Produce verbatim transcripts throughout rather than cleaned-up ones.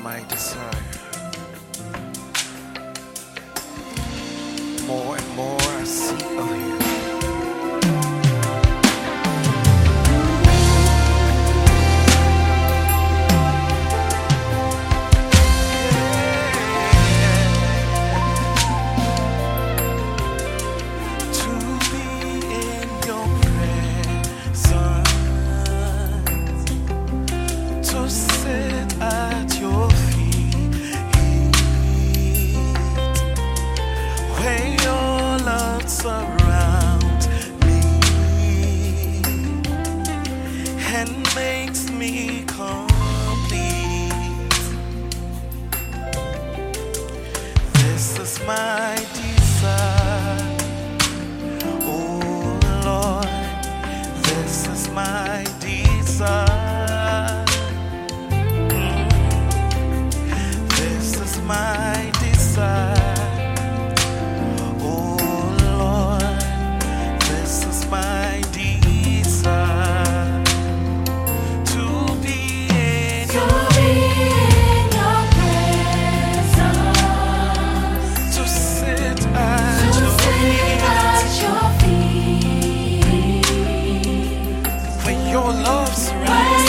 my desire. More and more I see of you. Surround me and makes me complete. This is my desire, oh Lord, this is my desire. Mm. This is my desire. Your love surrounds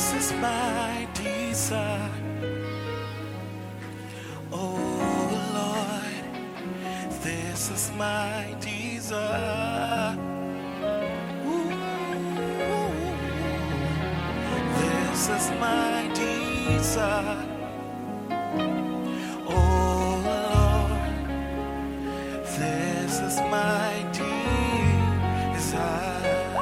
This is my desire. Oh Lord, this is my desire. Ooh, this is my desire. Oh Lord, this is my desire.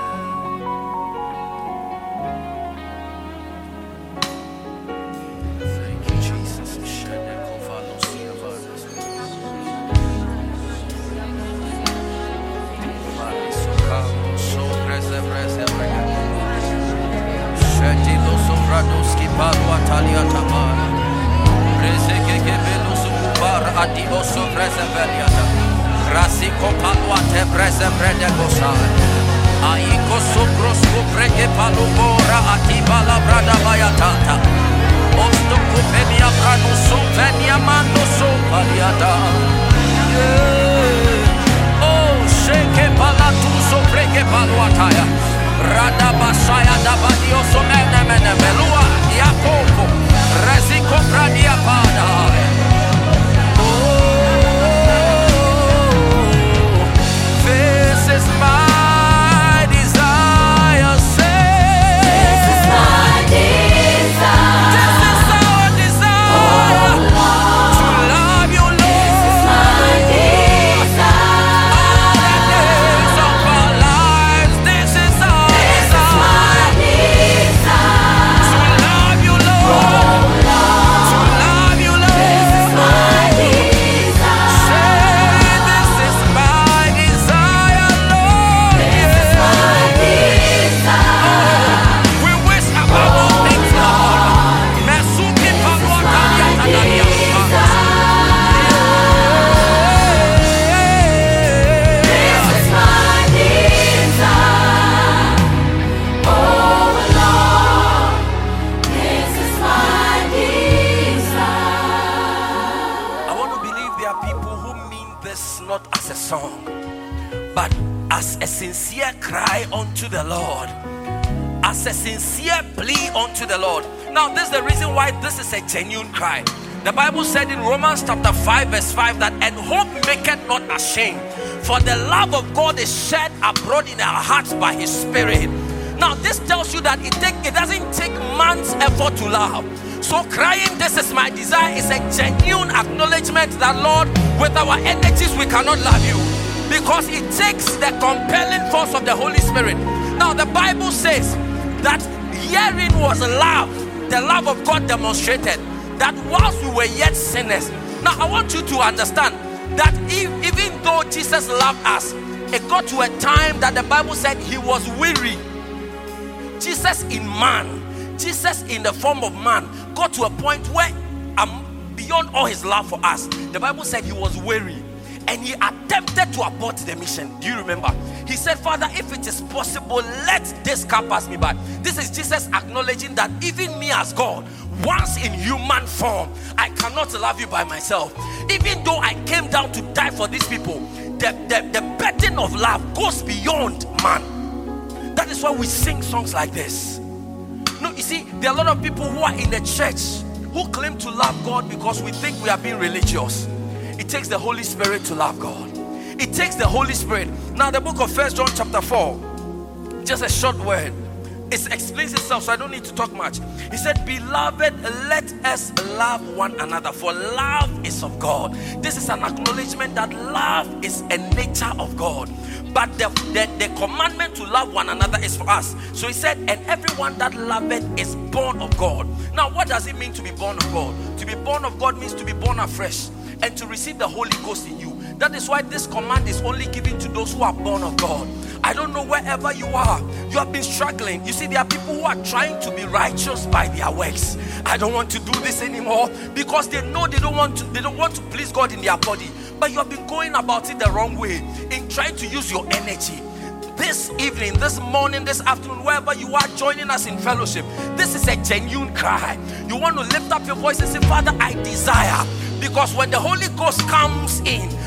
Rasico paluate prese prede gosai. Aiko soprosco prege palubora atiba la brada bayatata. Osto kupenia prano so venia mando so paliata. Oh, sheke palatu so prege paluataya. Rada basaya da badio so mene mene melua. Yakobo, Rasico pradia pada. This is my desire, say. This is my desire. This is our desire. Oh, Lord. To love you, Lord. This is my desire. All the days of our lives. This is our this desire. This is my desire. To love you, Lord. Oh, Lord. To love you, Lord. This is my desire. Say, this is my desire. We wish above all things, Lord. Mesuki paluatalia tagalia. This is my desire. Oh Lord, this is my desire. I want to believe there are people who mean this not as a song, but as a sincere cry unto the Lord, as a sincere plea unto the Lord. Now, this is the reason why this is a genuine cry. The Bible said in Romans chapter five verse five that, and hope maketh not ashamed, for the love of God is shed abroad in our hearts by his Spirit. Now, this tells you that it, take, it doesn't take man's effort to love. So crying, this is my desire, is a genuine acknowledgement that, Lord, with our energies we cannot love you, because it takes the compelling force of the Holy Spirit. Now, the Bible says that herein was love, the love of God demonstrated, that whilst we were yet sinners. Now, I want you to understand that if, even though Jesus loved us, it got to a time that the Bible said he was weary. Jesus in man, Jesus in the form of man, got to a point where um, beyond all his love for us, the Bible said he was weary. And he attempted to abort the mission. Do you remember? He said, Father, if it is possible, let this cup pass me by. This is Jesus acknowledging that even me as God, once in human form, I cannot love you by myself. Even though I came down to die for these people, the, the, the burden of love goes beyond man. That is why we sing songs like this. No, you see, there are a lot of people who are in the church who claim to love God because we think we are being religious. It takes the Holy Spirit to love God. It takes the Holy Spirit. Now, the book of First John chapter four, just a short word. It explains itself, so I don't need to talk much. He said, beloved, let us love one another, for love is of God. This is an acknowledgement that love is a nature of God. But the, the, the commandment to love one another is for us. So he said, and everyone that loveth is born of God. Now, what does it mean to be born of God? To be born of God means to be born afresh and to receive the Holy Ghost in you. That is why this command is only given to those who are born of God. I don't know wherever you are, you have been struggling. You see, there are people who are trying to be righteous by their works. I don't want to do this anymore because they know they don't want to, they don't want to please God in their body. But you have been going about it the wrong way in trying to use your energy. This evening, this morning, this afternoon, wherever you are joining us in fellowship, this is a genuine cry. You want to lift up your voice and say, Father, I desire. Because when the Holy Ghost comes in,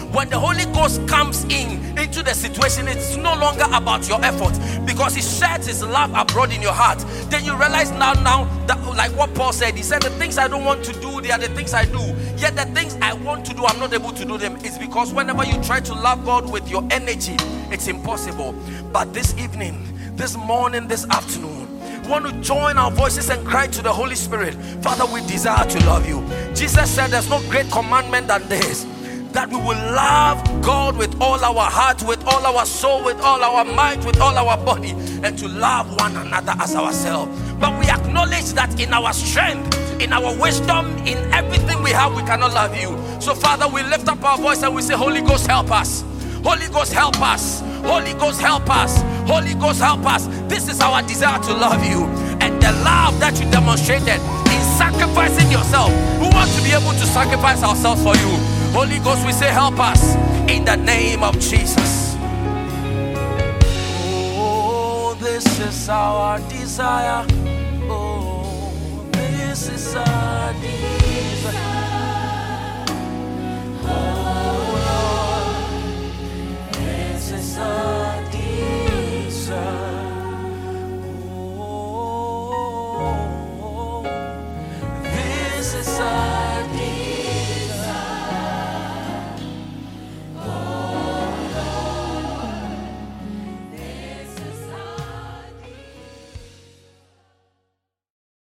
When the Holy Ghost comes in into the situation, it's no longer about your effort, because He sheds His love abroad in your heart. Then you realize now, now that, like what Paul said, he said, the things I don't want to do, they are the things I do. Yet the things I want to do, I'm not able to do them. It's because whenever you try to love God with your energy, it's impossible. But this evening, this morning, this afternoon, we want to join our voices and cry to the Holy Spirit. Father, we desire to love you. Jesus said there's no great commandment than this, that we will love God with all our heart, with all our soul, with all our might, with all our body, and to love one another as ourselves. But we acknowledge that in our strength, in our wisdom, in everything we have, we cannot love you. So Father, we lift up our voice and we say, Holy Ghost, help us. Holy Ghost, help us. Holy Ghost, help us. Holy Ghost, help us. This is our desire to love you. And the love that you demonstrated in sacrificing yourself, we want to be able to sacrifice ourselves for you. Holy Ghost, we say, help us in the name of Jesus. Oh, this is our desire. Oh, this is our desire.